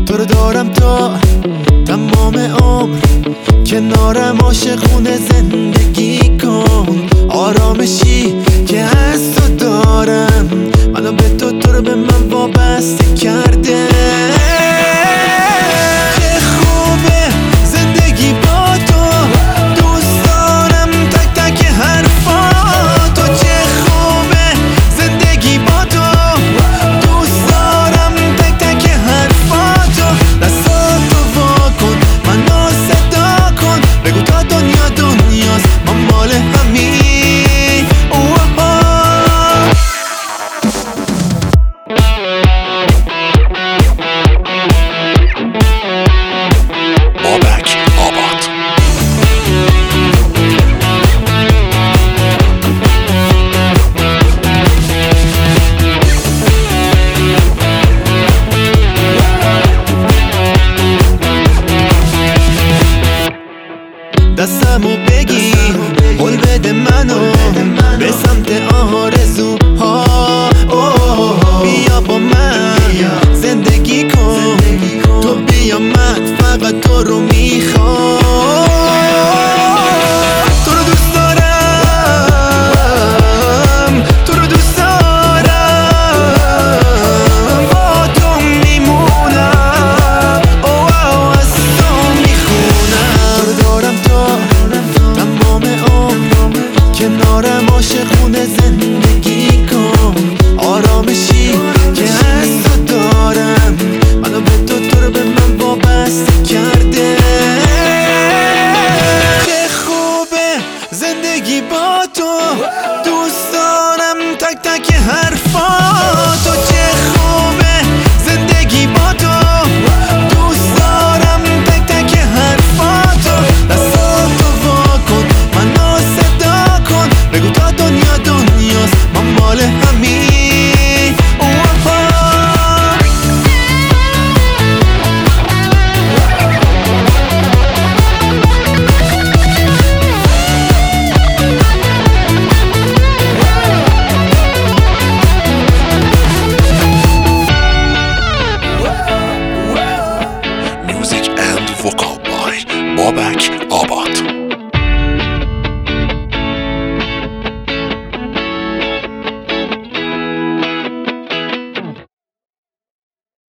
تو رو دارم تا تمام عمر، کنارم عاشقونه زندگی کن. آرامشی که از تو دارم منو به تو رو به من وابسته کرده. چه خوبه زندگی با تو، دوست دارم تک تک حرفاتو. چه خوبه زندگی با تو، دوست دارم تک تک حرفاتو. دستاتو وا کن منو صدا کن، بگو تا دنیا دنیاست ما مال همین. دستمو بگیر قول بده منو به سمت آرزوها. بیا با من زندگی کن، تو بیا من فقط تو رو میخوام. تو رو دوست دارم، تو رو دوست دارم، با تو میمونم، از تو میخونم. تو رو دارم تمام عمر، کنارم عاشقونه زندگی کن. آرامشی که از تو دارم منو به تو رو به من وابسته کرده. چه خوبه زندگی با تو، دوست دارم تک تک حرفاتو. چه خوبه زندگی با تو، دوست دارم تک تک حرفاتو. دستاتو وا کن منو صدا کن، بگو تا دنیا دنیاست ما مال همین. Music and vocal by Babak Abad.